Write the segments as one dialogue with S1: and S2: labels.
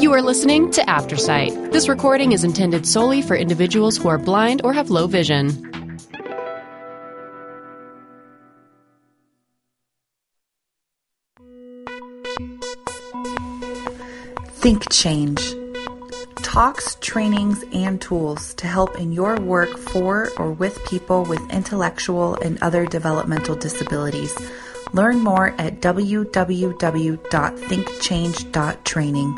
S1: You are listening to Aftersight. This recording is intended solely for individuals who are blind or have low vision.
S2: Think Change. Talks, trainings, and tools to help in your work for or with people with intellectual and other developmental disabilities. Learn more at www.thinkchange.training.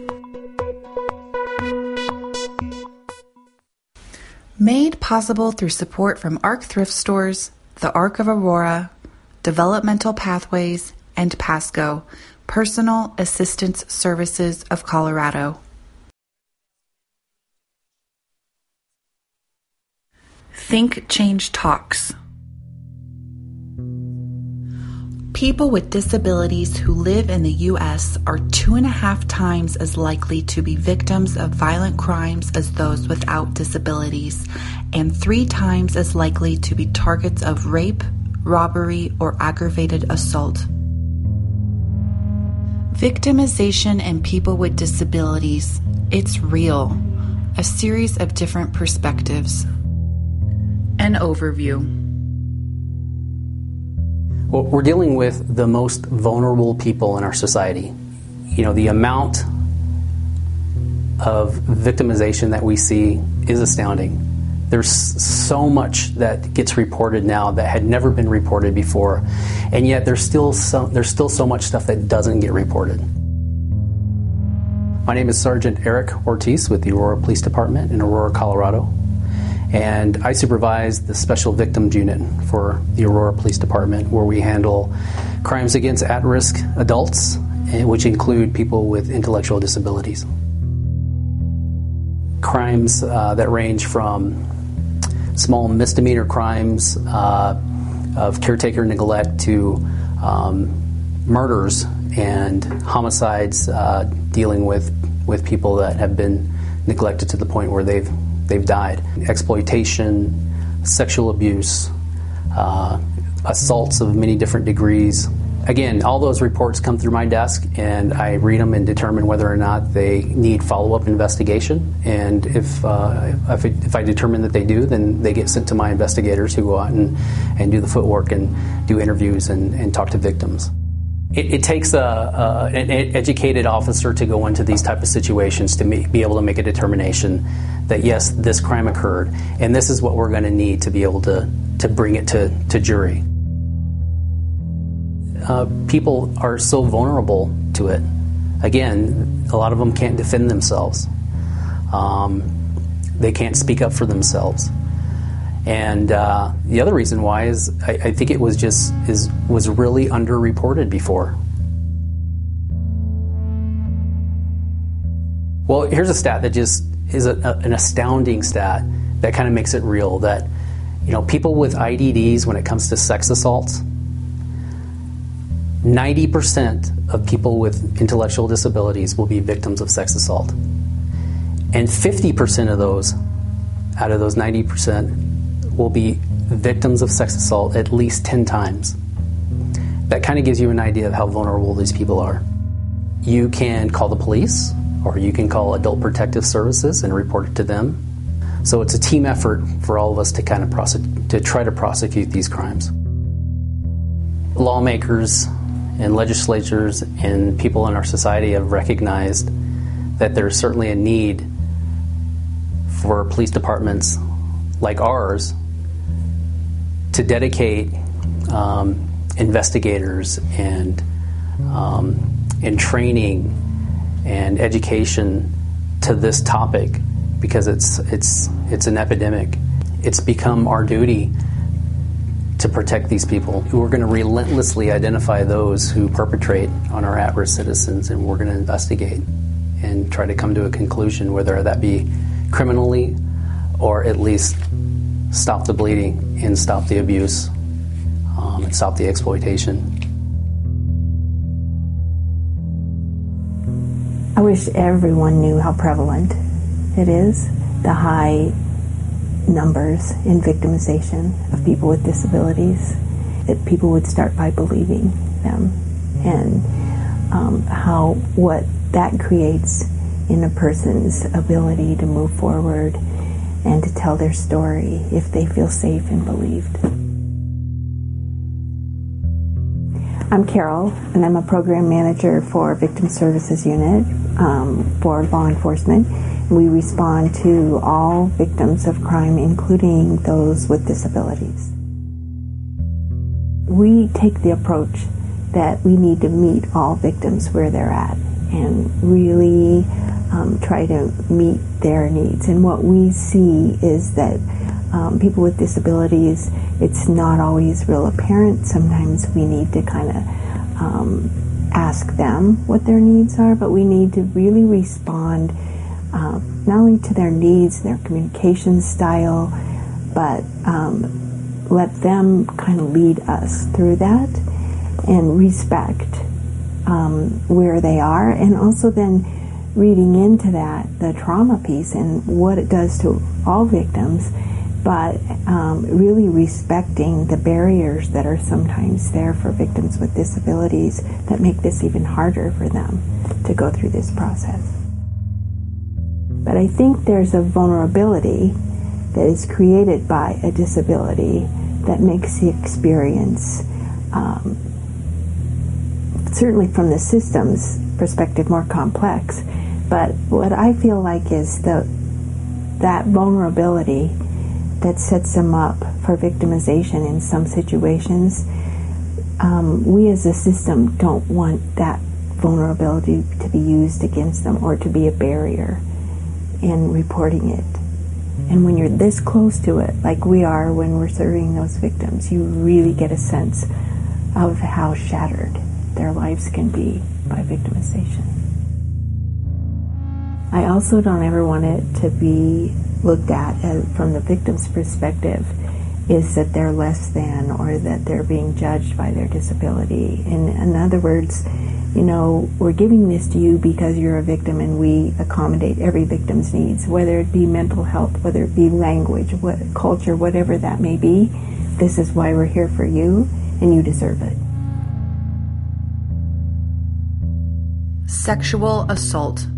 S2: Made possible through support from ARC Thrift Stores, the ARC of Aurora, Developmental Pathways, and PASCO, Personal Assistance Services of Colorado. Think Change Talks. People with disabilities who live in the U.S. are 2.5 times as likely to be victims of violent crimes as those without disabilities, and 3 times as likely to be targets of rape, robbery, or aggravated assault. Victimization and people with disabilities. It's real. A series of different perspectives. An overview.
S3: Well, we're dealing with the most vulnerable people in our society. You know, the amount of victimization that we see is astounding. There's so much that gets reported now that had never been reported before, and yet there's still so much stuff that doesn't get reported. My name is Sergeant Eric Ortiz with the Aurora Police Department in Aurora, Colorado. And I supervise the Special Victims Unit for the Aurora Police Department, where we handle crimes against at-risk adults, which include people with intellectual disabilities. Crimes that range from small misdemeanor crimes of caretaker neglect to murders and homicides, dealing with people that have been neglected to the point where they've died. Exploitation, sexual abuse, assaults of many different degrees. Again, all those reports come through my desk, and I read them and determine whether or not they need follow-up investigation. And if I determine that they do, then they get sent to my investigators, who go out and do the footwork and do interviews and talk to victims. It takes an educated officer to go into these type of situations to be able to make a determination that, yes, this crime occurred, and this is what we're going to need to be able to bring it to jury. People are so vulnerable to it. Again, a lot of them can't defend themselves. They can't speak up for themselves. And the other reason why is I think it was really underreported before. Well, here's a stat that just is an astounding stat that kind of makes it real. That, you know, people with IDDs, when it comes to sex assaults, 90% of people with intellectual disabilities will be victims of sex assault, and 50% of those, out of those 90%, will be victims of sex assault at least 10 times. That kind of gives you an idea of how vulnerable these people are. You can call the police, or you can call Adult Protective Services and report it to them. So it's a team effort for all of us to kind of try to prosecute these crimes. Lawmakers and legislatures and people in our society have recognized that there's certainly a need for police departments like ours to dedicate investigators and training and education to this topic, because it's an epidemic. It's become our duty to protect these people. We're going to relentlessly identify those who perpetrate on our at-risk citizens, and we're going to investigate and try to come to a conclusion, whether that be criminally or at least stop the bleeding and stop the abuse and stop the exploitation.
S4: I wish everyone knew how prevalent it is, the high numbers in victimization of people with disabilities, that people would start by believing them, and how what that creates in a person's ability to move forward and to tell their story if they feel safe and believed. I'm Carol, and I'm a program manager for Victim Services Unit for law enforcement. We respond to all victims of crime, including those with disabilities. We take the approach that we need to meet all victims where they're at and really try to meet their needs. And what we see is that people with disabilities, it's not always real apparent. Sometimes we need to kind of ask them what their needs are, but we need to really respond not only to their needs, their communication style, but let them kind of lead us through that and respect where they are, and also then reading into that the trauma piece and what it does to all victims, but really respecting the barriers that are sometimes there for victims with disabilities that make this even harder for them to go through this process. But I think there's a vulnerability that is created by a disability that makes the experience, certainly from the system's perspective, more complex. But what I feel like is that vulnerability that sets them up for victimization in some situations, we as a system don't want that vulnerability to be used against them or to be a barrier in reporting it. And when you're this close to it, like we are when we're serving those victims, you really get a sense of how shattered their lives can be by victimization. I also don't ever want it to be looked at as, from the victim's perspective, is that they're less than or that they're being judged by their disability. In other words, you know, we're giving this to you because you're a victim and we accommodate every victim's needs, whether it be mental health, whether it be language, what culture, whatever that may be. This is why we're here for you, and you deserve it.
S2: Sexual assault.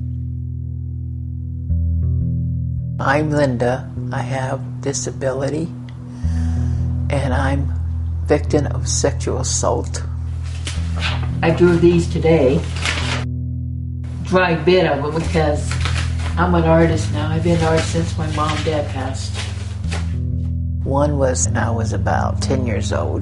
S5: I'm Linda. I have disability, and I'm victim of sexual assault. I drew these today. Dry bit of them because I'm an artist now. I've been an artist since my mom and dad passed. One was when I was about 10 years old,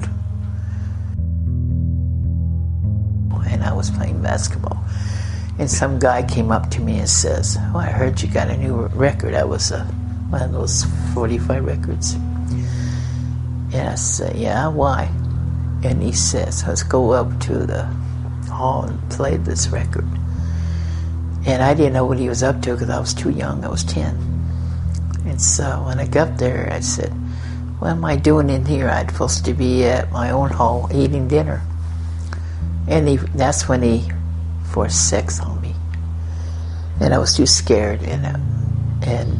S5: and I was playing basketball. And some guy came up to me and says, "Oh, I heard you got a new record." That was one of those 45 records. And I said, "Yeah, why?" And he says, "Let's go up to the hall and play this record." And I didn't know what he was up to because I was too young. I was 10. And so when I got there, I said, "What am I doing in here? I'm supposed to be at my own hall eating dinner." And that's when he forced sex on me. And I was too scared. And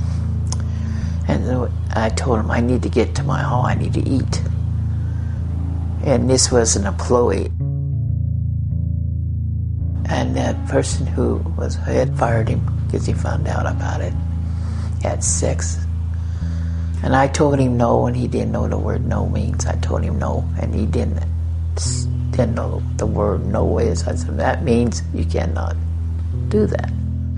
S5: I told him, "I need to get to my hall. I need to eat." And this was an employee. And that person who had fired him because he found out about it, had sex. And I told him no, and he didn't know the word no means. I told him no, and he didn't know what the word no is. I said, "That means you cannot do that."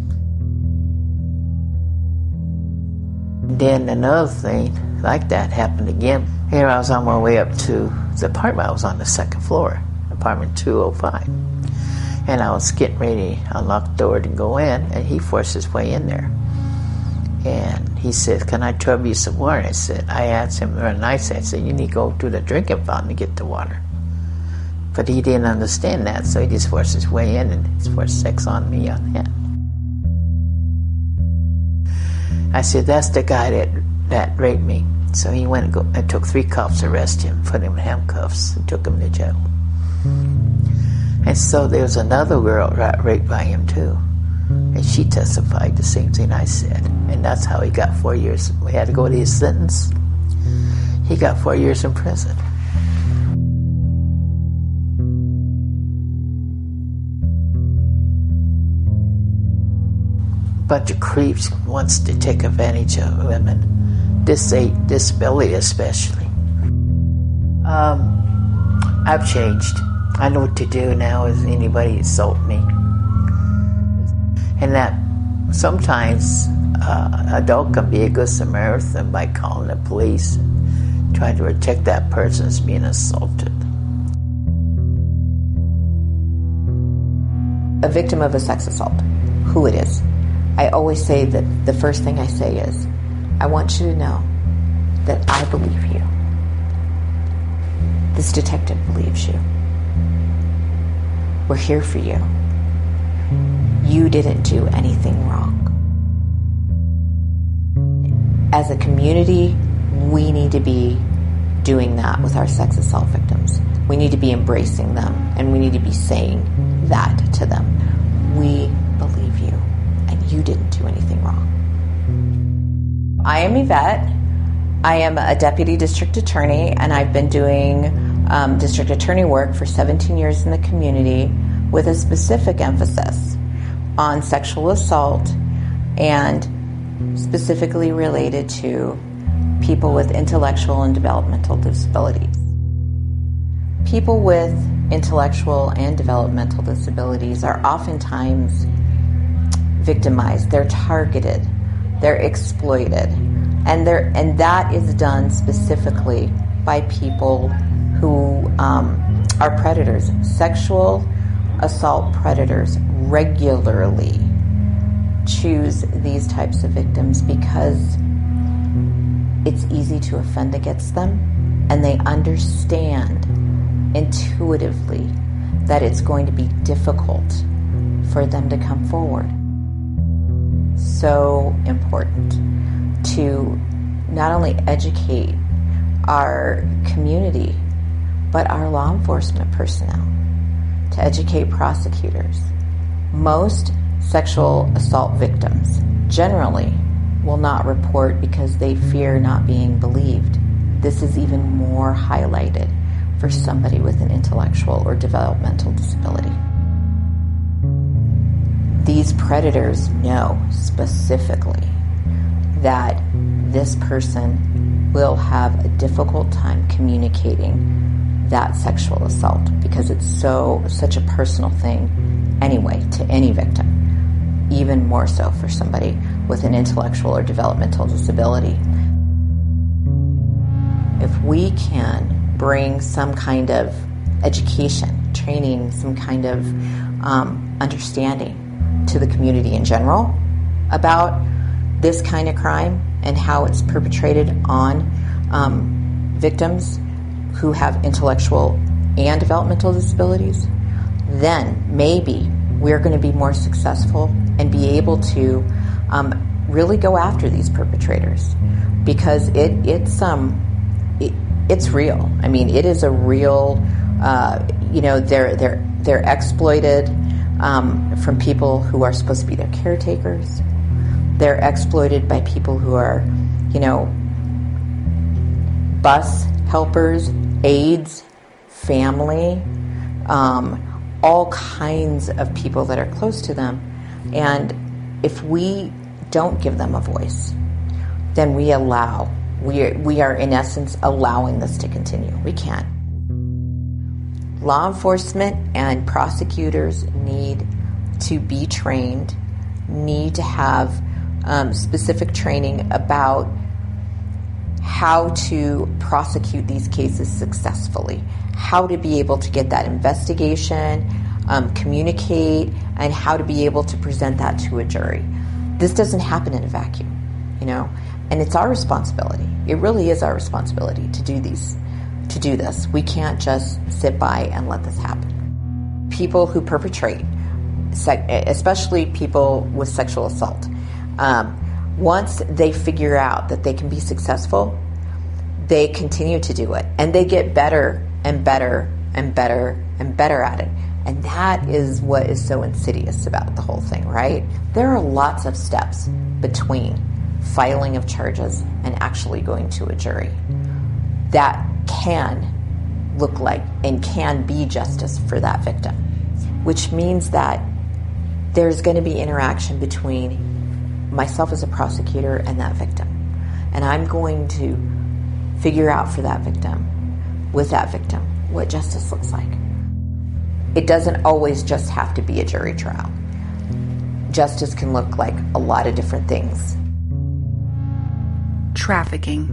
S5: Then another thing like that happened again. Here I was on my way up to the apartment. I was on the second floor, apartment 205. And I was getting ready to unlock the door to go in, and he forced his way in there. And he said, "Can I trouble you some water?" I asked him very nice. I said, "You need to go to the drinking fountain to get the water." But he didn't understand that, so he just forced his way in and he forced sex on me on that. I said, "That's the guy that raped me." So he went and took 3 cops to arrest him, put him in handcuffs, and took him to jail. And so there was another girl raped by him too. And she testified the same thing I said. And that's how he got 4 years. We had to go to his sentence. He got 4 years in prison. bunch of creeps wants to take advantage of women, disability especially. I've changed. I know what to do now if anybody insult me. And that sometimes a dog can be a good Samaritan by calling the police and trying to protect that person that's being assaulted.
S6: A victim of a sex assault, who it is. I always say that the first thing I say is, I want you to know that I believe you. This detective believes you. We're here for you. You didn't do anything wrong. As a community, we need to be doing that with our sex assault victims. We need to be embracing them, and we need to be saying that to them. We believe you, and you didn't do anything wrong. I am Yvette. I am a deputy district attorney, and I've been doing district attorney work for 17 years in the community with a specific emphasis on sexual assault and specifically related to people with intellectual and developmental disabilities. People with intellectual and developmental disabilities are oftentimes victimized. They're targeted. They're exploited. And that is done specifically by people who are predators. Sexual assault predators regularly choose these types of victims because it's easy to offend against them, and they understand intuitively that it's going to be difficult for them to come forward. So important to not only educate our community, but our law enforcement personnel, to educate prosecutors. Most sexual assault victims generally will not report because they fear not being believed. This is even more highlighted for somebody with an intellectual or developmental disability. These predators know specifically that this person will have a difficult time communicating that sexual assault because it's such a personal thing anyway to any victim, even more so for somebody with an intellectual or developmental disability. If we can bring some kind of education, training, some kind of understanding to the community in general about this kind of crime and how it's perpetrated on victims who have intellectual and developmental disabilities, then maybe we're going to be more successful and be able to really go after these perpetrators, because it's real. I mean, it is a real. They're exploited from people who are supposed to be their caretakers. They're exploited by people who are, bus helpers, aides, family, all kinds of people that are close to them. And if we don't give them a voice, then we are in essence allowing this to continue. We can't. Law enforcement and prosecutors need to be trained, need to have specific training about how to prosecute these cases successfully, how to be able to get that investigation, communicate, and how to be able to present that to a jury. This doesn't happen in a vacuum, and it's our responsibility. It really is our responsibility to do this. We can't just sit by and let this happen. People who perpetrate, especially people with sexual assault, once they figure out that they can be successful, they continue to do it, and they get better and better and better and better at it. And that is what is so insidious about the whole thing, right? There are lots of steps between filing of charges and actually going to a jury that can look like and can be justice for that victim, which means that there's going to be interaction between myself as a prosecutor and that victim. And I'm going to figure out for that victim, with that victim, what justice looks like. It doesn't always just have to be a jury trial. Justice can look like a lot of different things.
S2: Trafficking.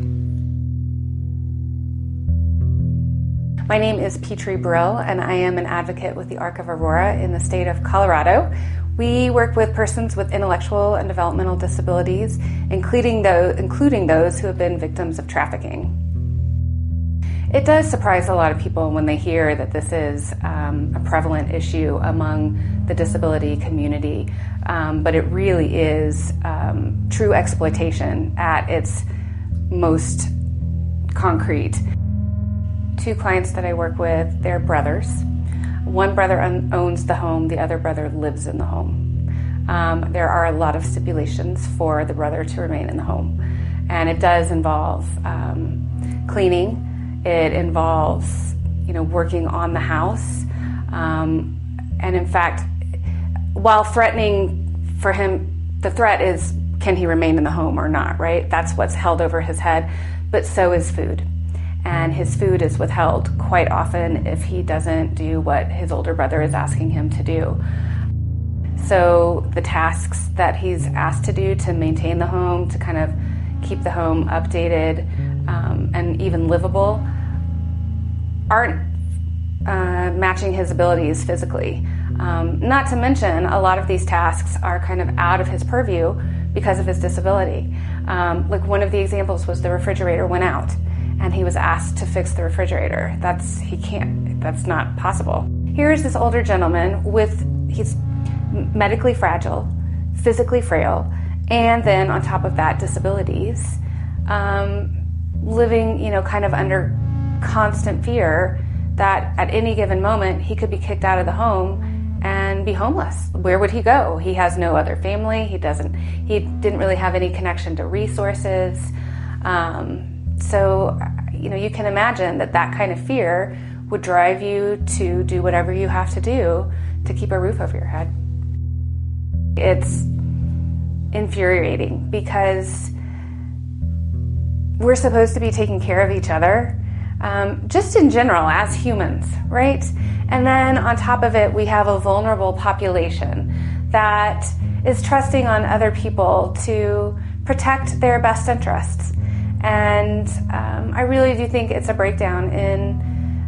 S7: My name is Petrie Brill, and I am an advocate with the Arc of Aurora in the state of Colorado. We work with persons with intellectual and developmental disabilities, including those who have been victims of trafficking. It does surprise a lot of people when they hear that this is a prevalent issue among the disability community, but it really is true exploitation at its most concrete. Two clients that I work with, they're brothers. One brother owns the home, the other brother lives in the home. There are a lot of stipulations for the brother to remain in the home. And it does involve cleaning. It involves, working on the house. And in fact, while threatening for him, the threat is, can he remain in the home or not, right? That's what's held over his head. But so is food. And his food is withheld quite often if he doesn't do what his older brother is asking him to do. So the tasks that he's asked to do to maintain the home, to kind of keep the home updated and even livable, aren't matching his abilities physically. Not to mention, a lot of these tasks are kind of out of his purview because of his disability. Like one of the examples was the refrigerator went out, and he was asked to fix the refrigerator. That's not possible. Here's this older gentleman he's medically fragile, physically frail, and then on top of that, disabilities, living, kind of under constant fear that at any given moment he could be kicked out of the home and be homeless. Where would he go? He has no other family. He didn't really have any connection to resources. So, you can imagine that kind of fear would drive you to do whatever you have to do to keep a roof over your head. It's infuriating because we're supposed to be taking care of each other, just in general as humans, right? And then on top of it, we have a vulnerable population that is trusting on other people to protect their best interests. And I really do think it's a breakdown in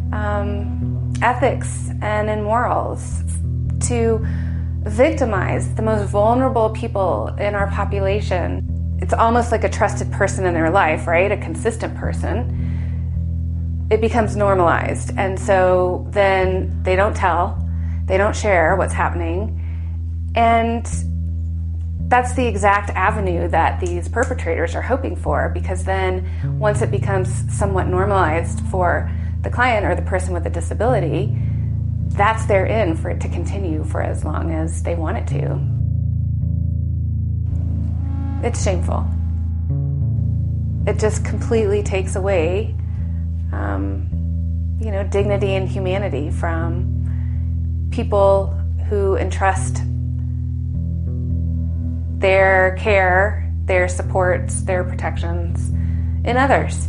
S7: ethics and in morals to victimize the most vulnerable people in our population. It's almost like a trusted person in their life, right? A consistent person. It becomes normalized. And so then they don't tell, they don't share what's happening. And that's the exact avenue that these perpetrators are hoping for, because then once it becomes somewhat normalized for the client or the person with a disability, that's their in for it to continue for as long as they want it to. It's shameful. It just completely takes away, dignity and humanity from people who entrust their care, their supports, their protections in others.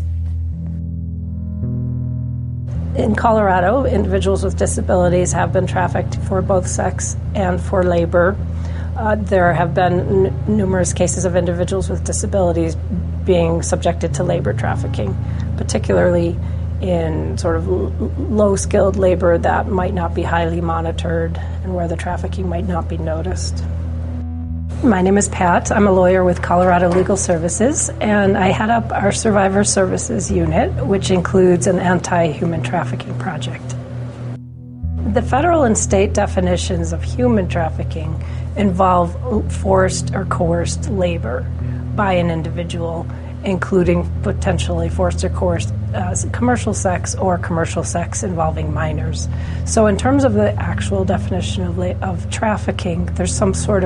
S8: In Colorado, individuals with disabilities have been trafficked for both sex and for labor. There have been numerous cases of individuals with disabilities being subjected to labor trafficking, particularly in sort of low-skilled labor that might not be highly monitored and where the trafficking might not be noticed. My name is Pat. I'm a lawyer with Colorado Legal Services, and I head up our Survivor Services Unit, which includes an anti-human trafficking project. The federal and state definitions of human trafficking involve forced or coerced labor by an individual, including potentially forced or coerced commercial sex or commercial sex involving minors. So in terms of the actual definition of trafficking, there's some sort of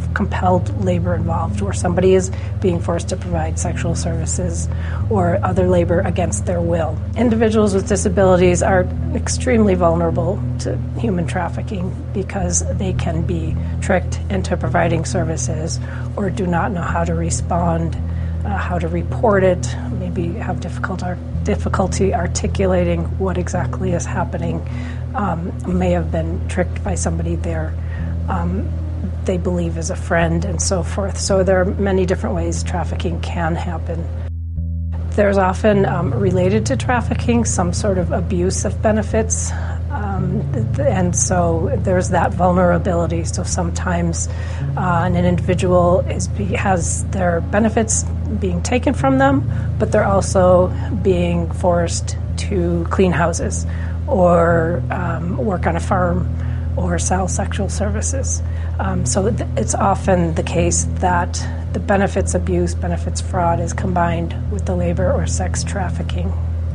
S8: compelled labor involved, where somebody is being forced to provide sexual services or other labor against their will. Individuals with disabilities are extremely vulnerable to human trafficking because they can be tricked into providing services or do not know how to respond, how to report it, maybe have difficulty articulating what exactly is happening, may have been tricked by somebody they believe is a friend, and so forth. So there are many different ways trafficking can happen. There's often related to trafficking some sort of abuse of benefits, and so there's that vulnerability. So sometimes an individual has their benefits being taken from them, but they're also being forced to clean houses or work on a farm or sell sexual services. So it's often the case that the benefits abuse, benefits fraud is combined with the labor or sex trafficking.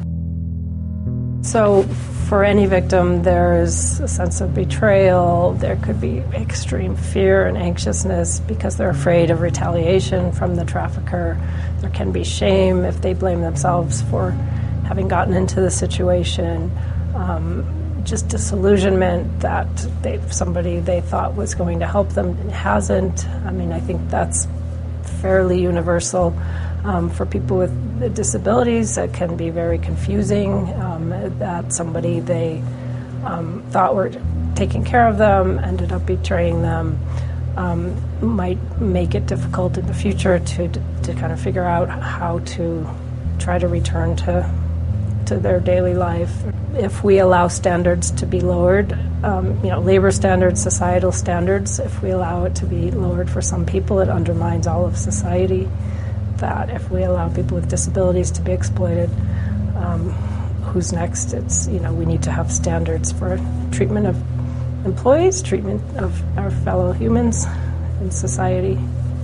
S8: So for any victim, there's a sense of betrayal. There could be extreme fear and anxiousness because they're afraid of retaliation from the trafficker. There can be shame if they blame themselves for having gotten into the situation. Just disillusionment that somebody they thought was going to help them hasn't. I mean, I think that's fairly universal. For people with disabilities, it can be very confusing that somebody they thought were taking care of them ended up betraying them. Might make it difficult in the future to kind of figure out how to try to return to their daily life. If we allow standards to be lowered, labor standards, societal standards, if we allow it to be lowered for some people, it undermines all of society. That if we allow people with disabilities to be exploited, who's next? It's, we need to have standards for treatment of employees, treatment of our fellow humans in society.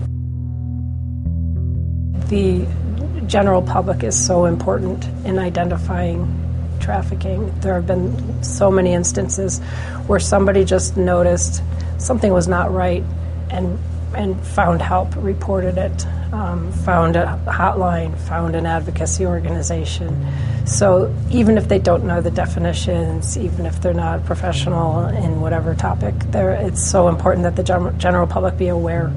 S8: The general public is so important in identifying trafficking. There have been so many instances where somebody just noticed something was not right and found help, reported it, found a hotline, found an advocacy organization. So even if they don't know the definitions, even if they're not professional in whatever topic, it's so important that the general public be aware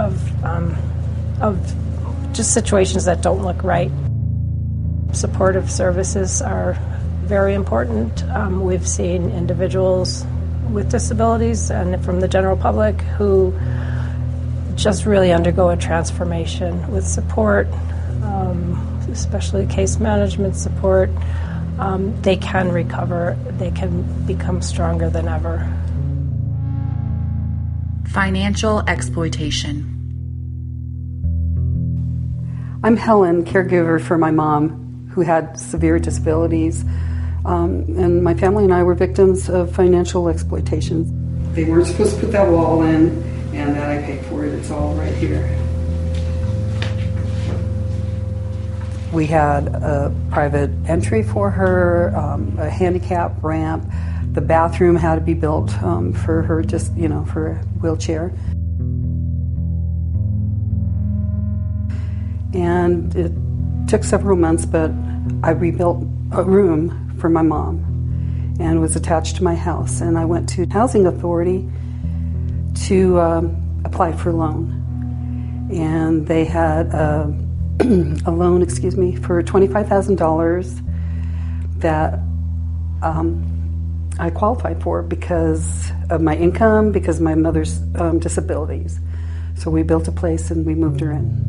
S8: of just situations that don't look right. Supportive services are very important. We've seen individuals with disabilities and from the general public who just really undergo a transformation with support, especially case management support. They can recover, they can become stronger than ever.
S2: Financial exploitation.
S9: I'm Helen, caregiver for my mom who had severe disabilities. And my family and I were victims of financial exploitation. They weren't supposed to put that wall in, and that I paid for it. It's all right here. We had a private entry for her, a handicap ramp. The bathroom had to be built for her, just, for a wheelchair. And it took several months, but I rebuilt a room for my mom and was attached to my house. And I went to Housing Authority to apply for a loan. And they had a loan, for $25,000 that I qualified for because of my income, because of my mother's disabilities. So we built a place and we moved her in.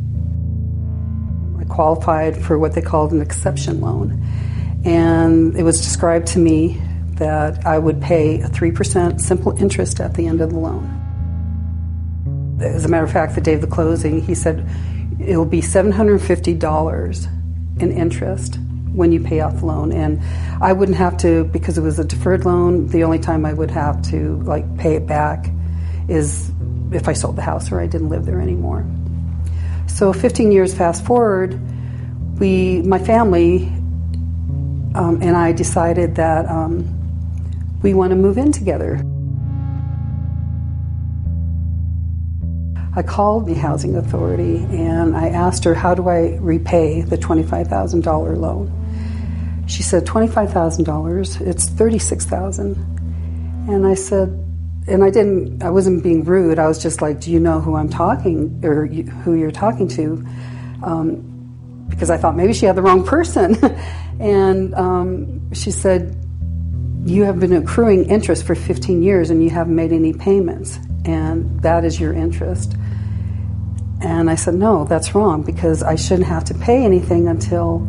S9: I qualified for what they called an exception loan. And it was described to me that I would pay a 3% simple interest at the end of the loan. As a matter of fact, the day of the closing, he said, it will be $750 in interest when you pay off the loan. And I wouldn't have to, because it was a deferred loan, the only time I would have to pay it back is if I sold the house or I didn't live there anymore. So 15 years fast forward, my family and I decided that we want to move in together. I called the Housing Authority and I asked her, how do I repay the $25,000 loan? She said, $25,000, it's $36,000. And I said, and I wasn't being rude, I was just like, do you know who I'm talking, or who you're talking to? Because I thought maybe she had the wrong person. And she said, you have been accruing interest for 15 years and you haven't made any payments, and that is your interest. And I said, no, that's wrong, because I shouldn't have to pay anything until,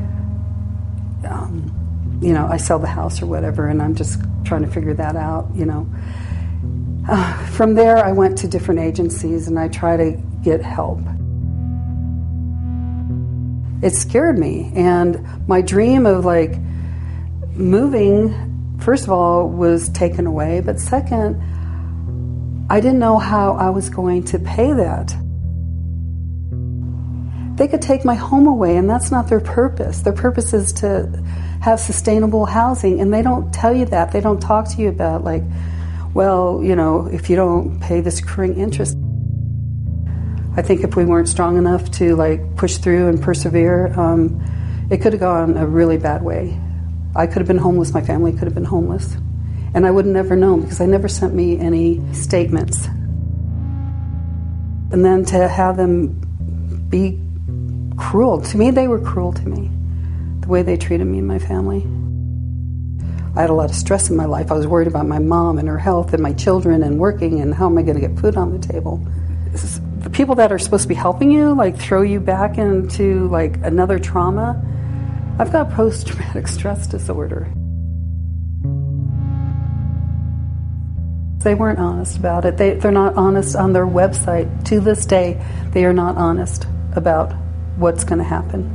S9: I sell the house or whatever, and I'm just trying to figure that out, From there, I went to different agencies and I tried to get help. It scared me, and my dream of moving, first of all, was taken away, but second, I didn't know how I was going to pay that. They could take my home away, and that's not their purpose. Their purpose is to have sustainable housing, and they don't tell you that. They don't talk to you about, if you don't pay this accruing interest. I think if we weren't strong enough to push through and persevere, it could have gone a really bad way. I could have been homeless, my family could have been homeless. And I would have never known, because they never sent me any statements. And then to have them be cruel, to me they were cruel to me, the way they treated me and my family. I had a lot of stress in my life. I was worried about my mom and her health and my children and working, and how am I going to get food on the table. The people that are supposed to be helping you throw you back into another trauma. I've got post-traumatic stress disorder. They weren't honest about it. They're not honest on their website. To this day, they are not honest about what's going to happen.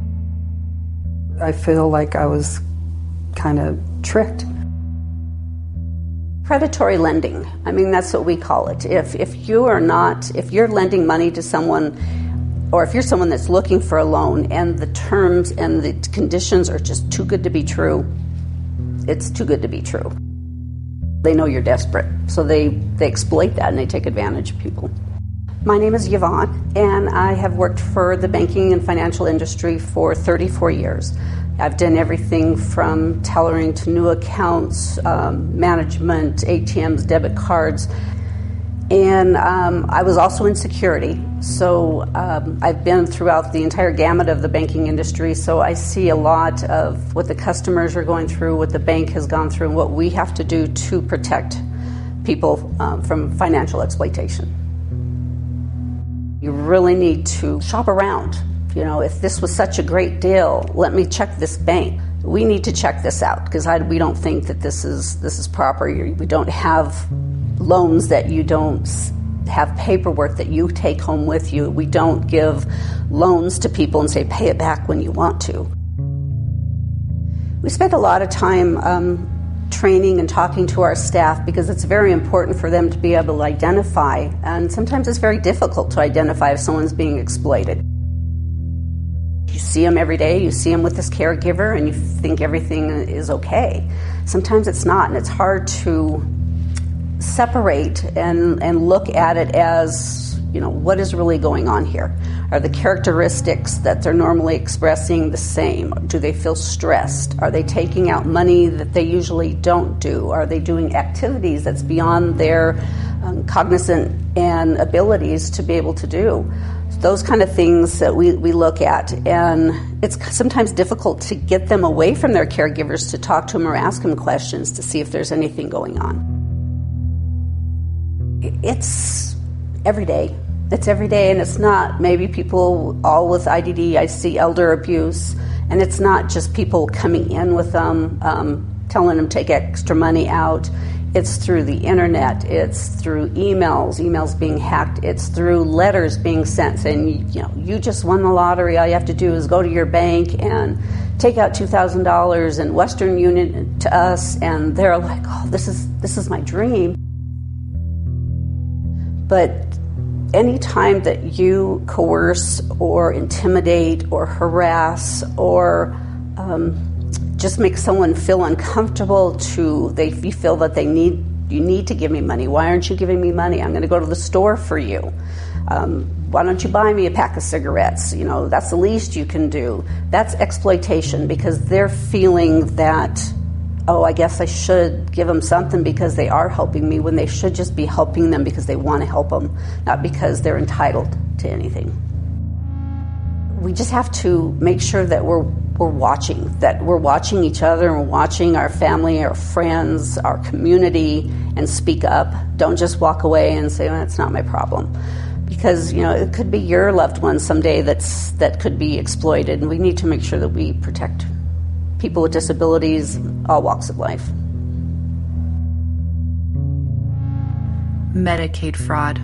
S9: I feel like I was kind of tricked.
S10: Predatory lending. I mean, that's what we call it. If you're lending money to someone, or if you're someone that's looking for a loan and the terms and the conditions are just too good to be true, it's too good to be true. They know you're desperate, so they exploit that and they take advantage of people. My name is Yvonne, and I have worked for the banking and financial industry for 34 years. I've done everything from tellering to new accounts, management, ATMs, debit cards, and I was also in security. So I've been throughout the entire gamut of the banking industry, so I see a lot of what the customers are going through, what the bank has gone through, and what we have to do to protect people from financial exploitation. You really need to shop around. If this was such a great deal, let me check this bank. We need to check this out, because we don't think that this is proper. We don't have loans that you don't have paperwork that you take home with you. We don't give loans to people and say, pay it back when you want to. We spend a lot of time training and talking to our staff, because it's very important for them to be able to identify, and sometimes it's very difficult to identify if someone's being exploited. You see them every day, you see them with this caregiver, and you think everything is okay. Sometimes it's not, and it's hard to separate and look at it as, what is really going on here? Are the characteristics that they're normally expressing the same? Do they feel stressed? Are they taking out money that they usually don't do? Are they doing activities that's beyond their cognizant and abilities to be able to do? Those kind of things that we look at, and it's sometimes difficult to get them away from their caregivers to talk to them or ask them questions to see if there's anything going on. It's every day. It's every day, and it's not maybe people all with IDD. I see elder abuse, and it's not just people coming in with them, telling them to take extra money out. It's through the internet. It's through emails being hacked. It's through letters being sent saying, you just won the lottery. All you have to do is go to your bank and take out $2,000 in Western Union to us, and they're like, oh, this is my dream. But any time that you coerce or intimidate or harass or just make someone feel uncomfortable, you feel that they need You need to give me money. Why aren't you giving me money? I'm going to go to the store for you. Why don't you buy me a pack of cigarettes? That's the least you can do. That's exploitation, because they're feeling that, I guess I should give them something because they are helping me, when they should just be helping them because they want to help them, not because they're entitled to anything. We just have to make sure that we're watching each other, and we're watching our family, our friends, our community, and speak up. Don't just walk away and say, that's not my problem. Because, it could be your loved one someday that could be exploited, and we need to make sure that we protect people with disabilities, all walks of life.
S2: Medicaid fraud.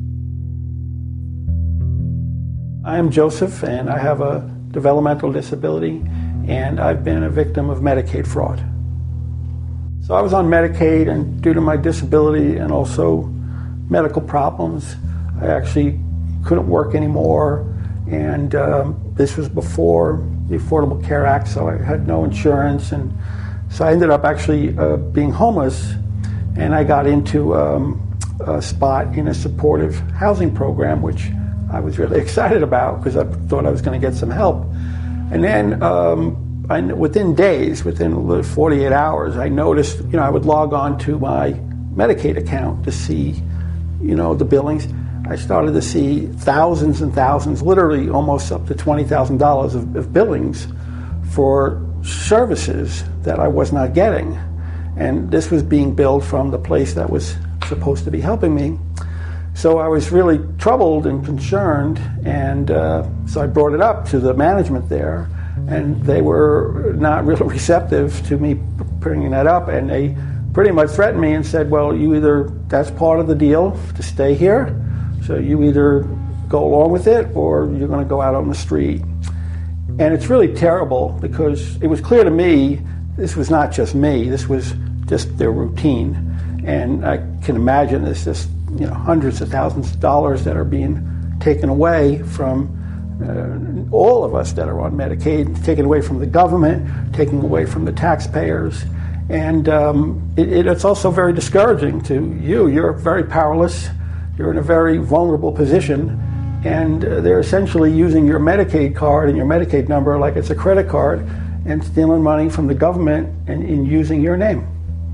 S11: I am Joseph, and I have a developmental disability, and I've been a victim of Medicaid fraud. So I was on Medicaid, and due to my disability and also medical problems, I actually couldn't work anymore, and this was before the Affordable Care Act, so I had no insurance, and so I ended up actually being homeless, and I got into a spot in a supportive housing program, which I was really excited about because I thought I was going to get some help. And then within days, within 48 hours, I noticed, I would log on to my Medicaid account to see, the billings. I started to see thousands and thousands, literally almost up to $20,000 of billings for services that I was not getting. And this was being billed from the place that was supposed to be helping me. So I was really troubled and concerned, and so I brought it up to the management there, and they were not really receptive to me bringing that up, and they pretty much threatened me and said, well, that's part of the deal to stay here, so you either go along with it or you're going to go out on the street. And it's really terrible, because it was clear to me this was not just me, this was just their routine, and I can imagine this just hundreds of thousands of dollars that are being taken away from all of us that are on Medicaid, taken away from the government, taken away from the taxpayers. And it's also very discouraging to you. You're very powerless. You're in a very vulnerable position. And they're essentially using your Medicaid card and your Medicaid number like it's a credit card and stealing money from the government and using your name.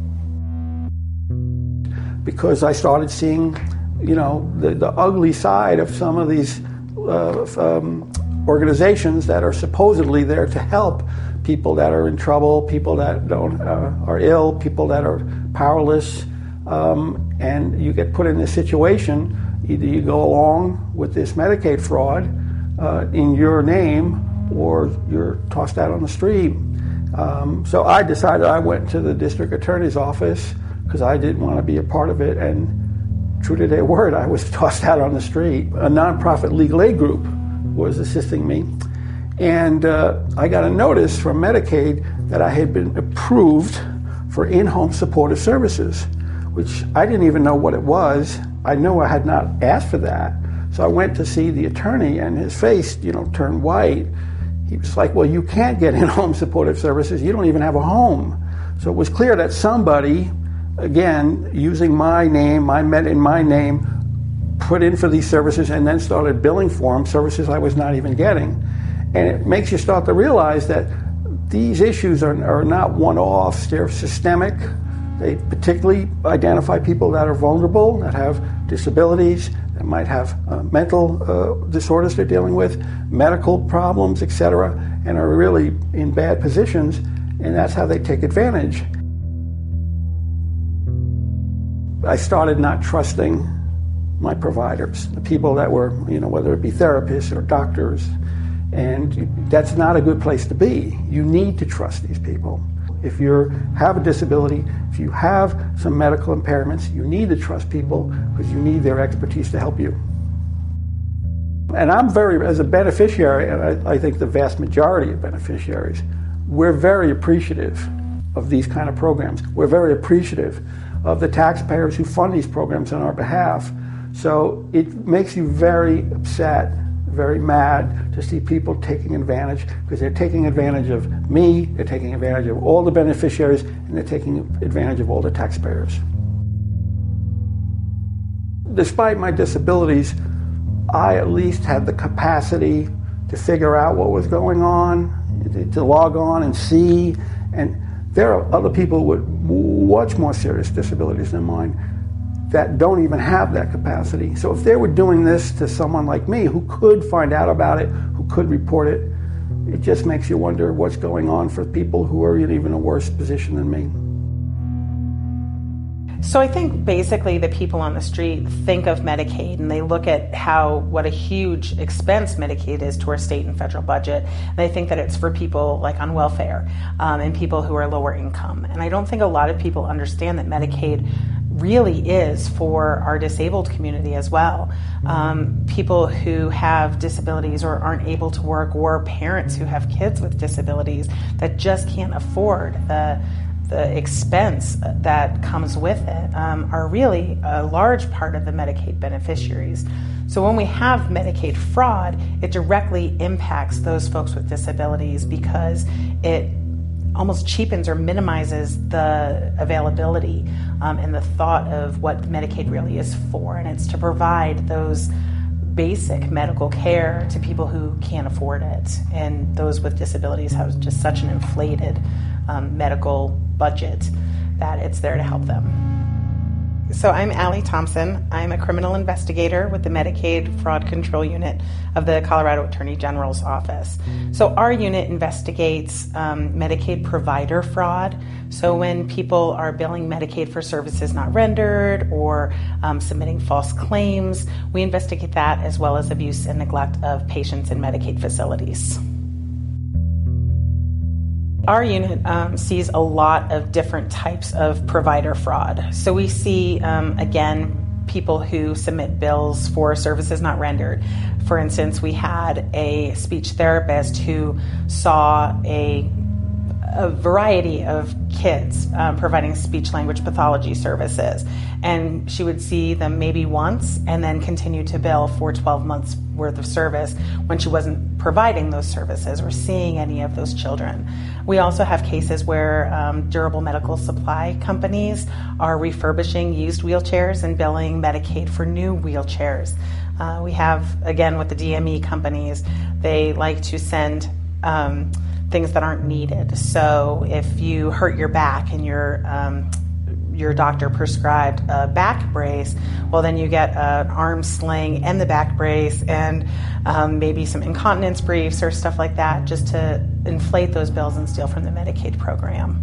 S11: Because I started seeing, the ugly side of some of these organizations that are supposedly there to help people that are in trouble, people that are ill, people that are powerless, and you get put in this situation. Either you go along with this Medicaid fraud in your name, or you're tossed out on the street. So I decided, I went to the district attorney's office because I didn't want to be a part of it, and true to their word, I was tossed out on the street. A nonprofit legal aid group was assisting me, and I got a notice from Medicaid that I had been approved for in-home supportive services, which I didn't even know what it was. I knew I had not asked for that. So I went to see the attorney, and his face, turned white. He was like, well, you can't get in-home supportive services. You don't even have a home. So it was clear that somebody, again, using my name, in my name, put in for these services and then started billing for them, services I was not even getting. And it makes you start to realize that these issues are not one-offs, they're systemic. They particularly identify people that are vulnerable, that have disabilities, that might have mental disorders they're dealing with, medical problems, etc., and are really in bad positions, and that's how they take advantage. I started not trusting my providers, the people that were, whether it be therapists or doctors, and that's not a good place to be. You need to trust these people. If you have a disability, if you have some medical impairments, you need to trust people because you need their expertise to help you. And I'm as a beneficiary, and I think the vast majority of beneficiaries, we're very appreciative of these kind of programs. We're very appreciative of the taxpayers who fund these programs on our behalf. So it makes you very upset, very mad to see people taking advantage, because they're taking advantage of me, they're taking advantage of all the beneficiaries, and they're taking advantage of all the taxpayers. despite my disabilities, I at least had the capacity to figure out what was going on, to log on and see. And there are other people with much more serious disabilities than mine that don't even have that capacity. So if they were doing this to someone like me who could find out about it, who could report it, it just makes you wonder what's going on for people who are in even a worse position than me.
S12: So I think basically the people on the street think of Medicaid and they look at what a huge expense Medicaid is to our state and federal budget. And they think that it's for people like on welfare and people who are lower income. And I don't think a lot of people understand that Medicaid really is for our disabled community as well. People who have disabilities or aren't able to work, or parents who have kids with disabilities that just can't afford the expense that comes with it, are really a large part of the Medicaid beneficiaries. So when we have Medicaid fraud, it directly impacts those folks with disabilities because it almost cheapens or minimizes the availability and the thought of what Medicaid really is for. And it's to provide those basic medical care to people who can't afford it. And those with disabilities have just such an inflated medical budget that it's there to help them. So I'm Allie Thompson. I'm a criminal investigator with the Medicaid Fraud Control Unit of the Colorado Attorney General's Office. So our unit investigates Medicaid provider fraud. So when people are billing Medicaid for services not rendered or submitting false claims, we investigate that, as well as abuse and neglect of patients in Medicaid facilities. Our unit sees a lot of different types of provider fraud. So we see, again, people who submit bills for services not rendered. For instance, we had a speech therapist who saw a variety of kids providing speech-language pathology services. And she would see them maybe once and then continue to bill for 12 months worth of service when she wasn't providing those services or seeing any of those children. We also have cases where durable medical supply companies are refurbishing used wheelchairs and billing Medicaid for new wheelchairs. We have, again, with the DME companies, they like to send things that aren't needed. So if you hurt your back and your doctor prescribed a back brace, well, then you get an arm sling and the back brace and maybe some incontinence briefs or stuff like that, just to inflate those bills and steal from the Medicaid program.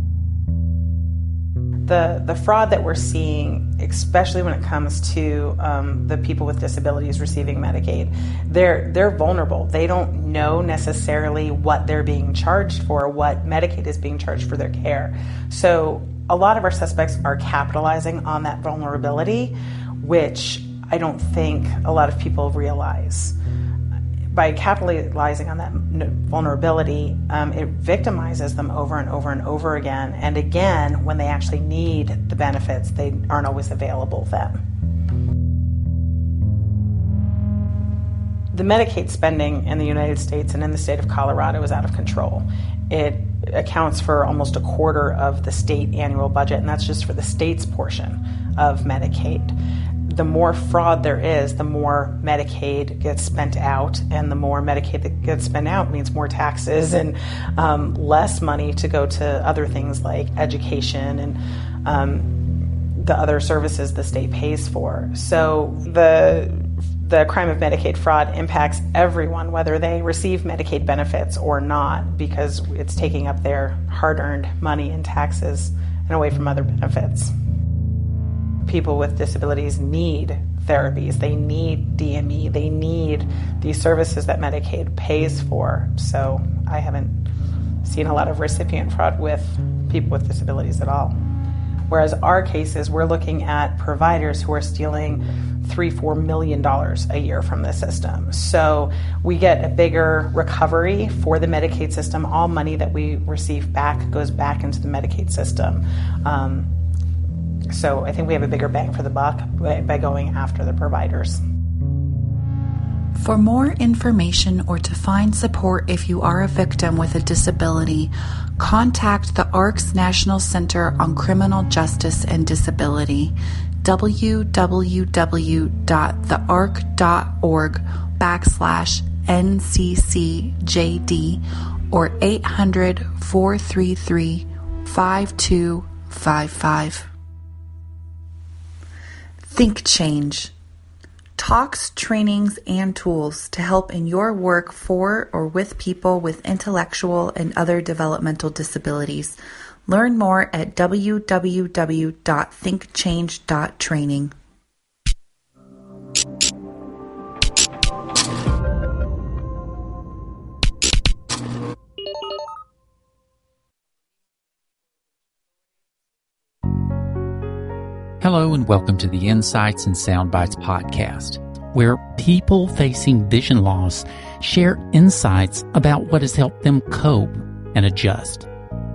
S12: The fraud that we're seeing, especially when it comes to the people with disabilities receiving Medicaid, they're vulnerable. They don't know necessarily what they're being charged for, what Medicaid is being charged for their care. So a lot of our suspects are capitalizing on that vulnerability, which I don't think a lot of people realize. By capitalizing on that vulnerability, it victimizes them over and over and over again. And again, when they actually need the benefits, they aren't always available then. The Medicaid spending in the United States and in the state of Colorado is out of control. It accounts for almost a quarter of the state annual budget, and that's just for the state's portion of Medicaid. The more fraud there is, the more Medicaid gets spent out, and the more Medicaid that gets spent out means more taxes and less money to go to other things like education and the other services the state pays for. So the crime of Medicaid fraud impacts everyone, whether they receive Medicaid benefits or not, because it's taking up their hard-earned money and taxes and away from other benefits. People with disabilities need therapies, they need DME, they need these services that Medicaid pays for. So I haven't seen a lot of recipient fraud with people with disabilities at all. Whereas our cases, we're looking at providers who are stealing $3-4 million a year from the system. So we get a bigger recovery for the Medicaid system. All money that we receive back goes back into the Medicaid system. So I think we have a bigger bang for the buck by going after the providers.
S2: For more information or to find support if you are a victim with a disability, contact the ARC's National Center on Criminal Justice and Disability. www.thearc.org/NCCJD or 800-433-5255. Think Change. Talks, trainings, and tools to help in your work for or with people with intellectual and other developmental disabilities. Learn more at www.thinkchange.training.
S13: Hello and welcome to the Insights and Soundbites podcast, where people facing vision loss share insights about what has helped them cope and adjust.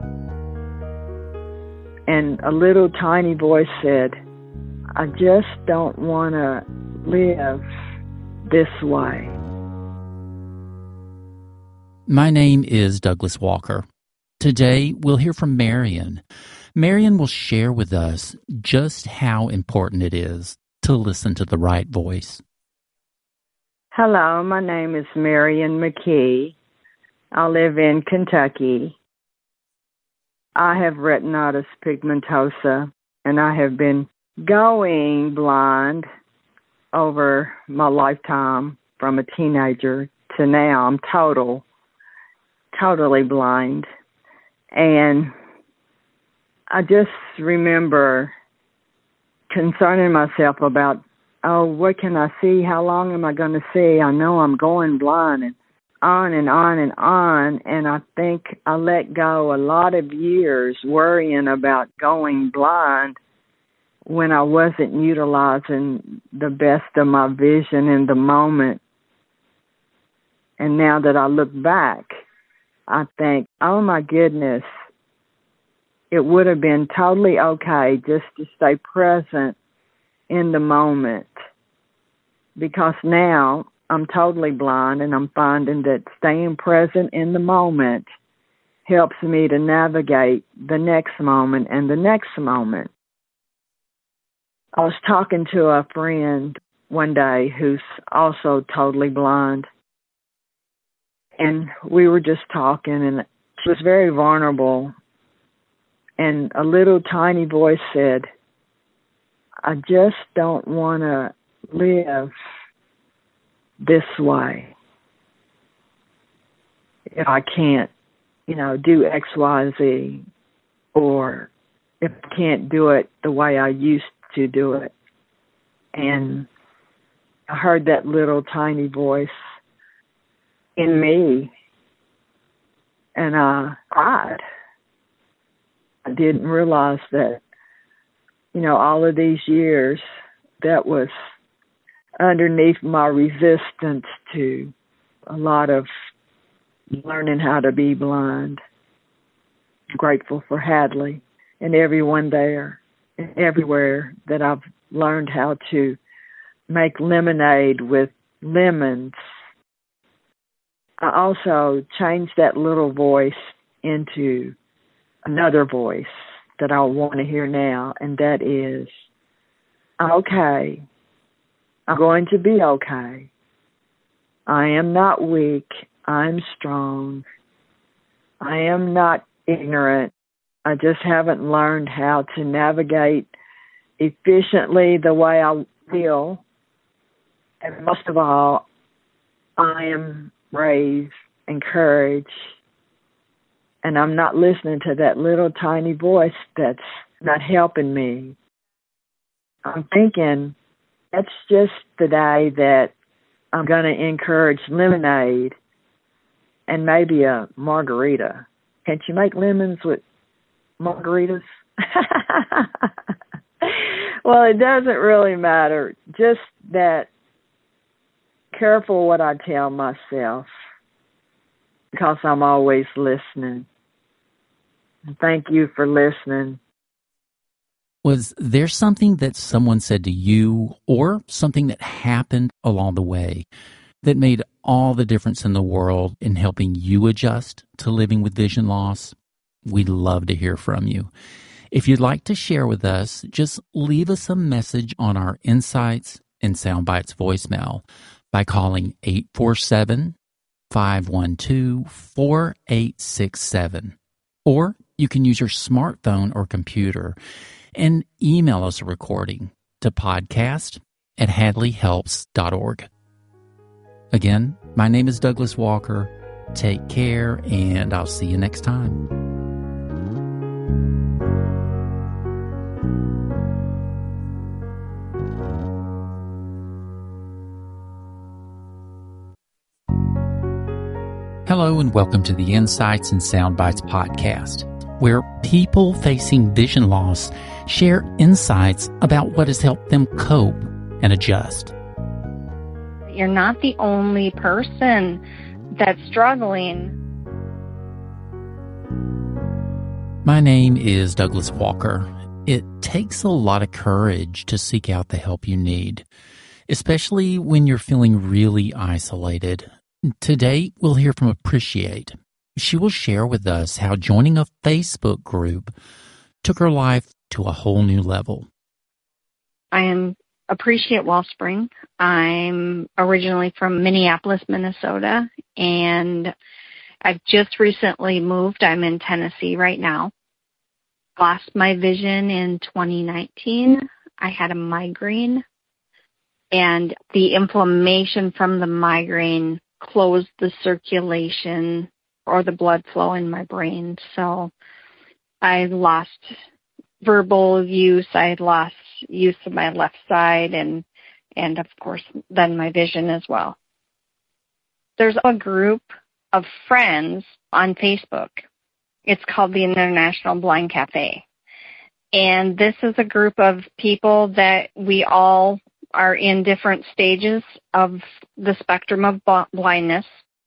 S14: And a little tiny voice said, I just don't want to live this way.
S13: My name is Douglas Walker. Today, we'll hear from Marion. Marion will share with us just how important it is to listen to the right voice.
S14: Hello, my name is Marion McKee. I live in Kentucky. I have retinitis pigmentosa, and I have been going blind over my lifetime from a teenager to now. I'm totally blind. And I just remember concerning myself about, what can I see? How long am I going to see? I know I'm going blind, and on and on and on. And I think I let go a lot of years worrying about going blind when I wasn't utilizing the best of my vision in the moment. And now that I look back, I think, oh my goodness, it would have been totally okay just to stay present in the moment. Because now I'm totally blind, and I'm finding that staying present in the moment helps me to navigate the next moment and the next moment. I was talking to a friend one day who's also totally blind, and we were just talking, and she was very vulnerable. And a little tiny voice said, I just don't want to live this way. If I can't, do X, Y, Z, or if I can't do it the way I used to do it. And I heard that little tiny voice in me, and I cried. I didn't realize that, all of these years, that was underneath my resistance to a lot of learning how to be blind. I'm grateful for Hadley and everyone there and everywhere that I've learned how to make lemonade with lemons. I also changed that little voice into another voice that I want to hear now, and that is, okay, I'm going to be okay. I am not weak. I'm strong. I am not ignorant. I just haven't learned how to navigate efficiently the way I will. And most of all, I am brave and courage. And I'm not listening to that little tiny voice that's not helping me. I'm thinking that's just the day that I'm going to encourage lemonade and maybe a margarita. Can't you make lemons with margaritas? Well, it doesn't really matter. Just that careful what I tell myself, because I'm always listening. Thank you for listening.
S13: Was there something that someone said to you or something that happened along the way that made all the difference in the world in helping you adjust to living with vision loss? We'd love to hear from you. If you'd like to share with us, just leave us a message on our Insights and Soundbites voicemail by calling 847-512-4867. Or you can use your smartphone or computer and email us a recording to podcast@hadleyhelps.org. Again, my name is Douglas Walker. Take care, and I'll see you next time. Hello, and welcome to the Insights and Soundbites podcast, where people facing vision loss share insights about what has helped them cope and adjust.
S15: You're not the only person that's struggling.
S13: My name is Douglas Walker. It takes a lot of courage to seek out the help you need, especially when you're feeling really isolated. Today, we'll hear from Appreciate. She will share with us how joining a Facebook group took her life to a whole new level.
S15: I am Appreciate Wellspring. I'm originally from Minneapolis, Minnesota, and I've just recently moved. I'm in Tennessee right now. Lost my vision in 2019. I had a migraine, and the inflammation from the migraine closed the circulation or the blood flow in my brain. So I lost verbal use. I lost use of my left side and of course then my vision as well. There's a group of friends on Facebook. It's called the International Blind Cafe. And this is a group of people that we all are in different stages of the spectrum of blindness.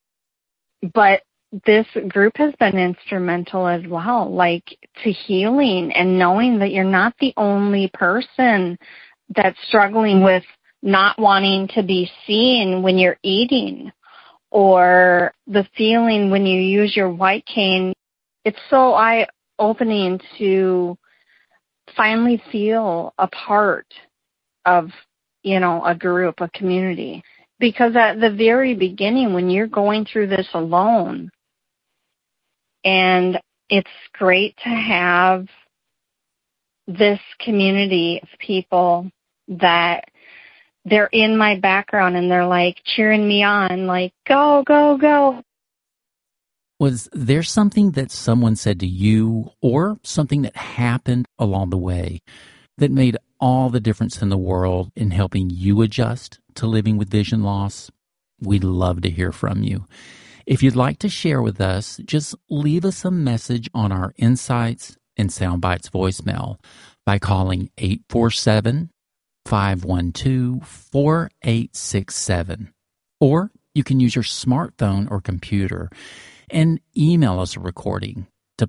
S15: But this group has been instrumental as well, like to healing and knowing that you're not the only person that's struggling with not wanting to be seen when you're eating, or the feeling when you use your white cane. It's so eye-opening to finally feel a part of, a group, a community. Because at the very beginning, when you're going through this alone, and it's great to have this community of people that they're in my background and they're like cheering me on, like, go, go, go.
S13: Was there something that someone said to you or something that happened along the way that made all the difference in the world in helping you adjust to living with vision loss? We'd love to hear from you. If you'd like to share with us, just leave us a message on our Insights and Soundbites voicemail by calling 847-512-4867. Or you can use your smartphone or computer and email us a recording to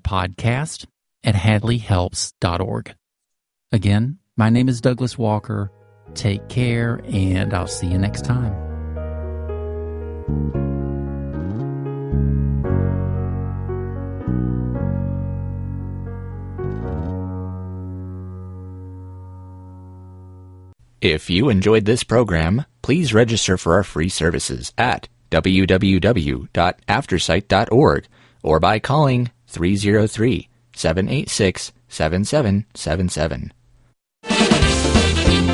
S13: podcast@hadleyhelps.org. Again, my name is Douglas Walker. Take care, and I'll see you next time.
S16: If you enjoyed this program, please register for our free services at www.aftersight.org or by calling 303-786-7777.